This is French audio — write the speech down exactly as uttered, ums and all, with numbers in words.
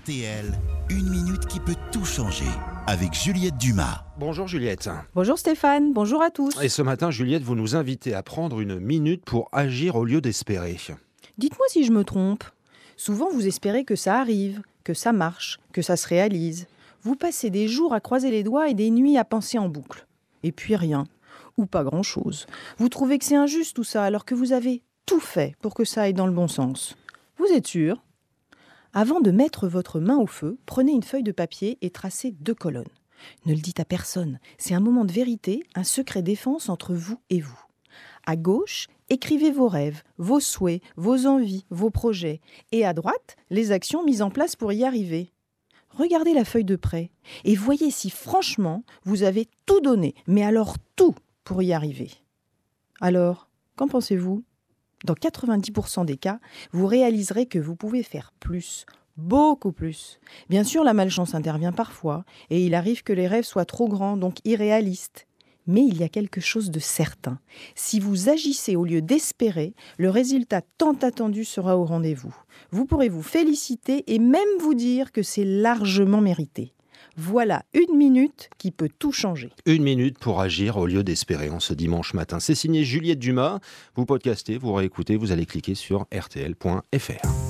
T L, une minute qui peut tout changer, avec Juliette Dumas. Bonjour Juliette. Bonjour Stéphane, bonjour à tous. Et ce matin, Juliette, vous nous invitez à prendre une minute pour agir au lieu d'espérer. Dites-moi si je me trompe. Souvent vous espérez que ça arrive, que ça marche, que ça se réalise. Vous passez des jours à croiser les doigts et des nuits à penser en boucle. Et puis rien, ou pas grand-chose. Vous trouvez que c'est injuste tout ça, alors que vous avez tout fait pour que ça aille dans le bon sens. Vous êtes sûr ? Avant de mettre votre main au feu, prenez une feuille de papier et tracez deux colonnes. Ne le dites à personne, c'est un moment de vérité, un secret défense entre vous et vous. À gauche, écrivez vos rêves, vos souhaits, vos envies, vos projets. Et à droite, les actions mises en place pour y arriver. Regardez la feuille de près et voyez si franchement vous avez tout donné, mais alors tout pour y arriver. Alors, qu'en pensez-vous ? Dans quatre-vingt-dix pour cent des cas, vous réaliserez que vous pouvez faire plus, beaucoup plus. Bien sûr, la malchance intervient parfois, et il arrive que les rêves soient trop grands, donc irréalistes. Mais il y a quelque chose de certain. Si vous agissez au lieu d'espérer, le résultat tant attendu sera au rendez-vous. Vous pourrez vous féliciter et même vous dire que c'est largement mérité. Voilà une minute qui peut tout changer. Une minute pour agir au lieu d'espérer en ce dimanche matin. C'est signé Juliette Dumas. Vous podcastez, vous réécoutez, vous allez cliquer sur r t l point f r.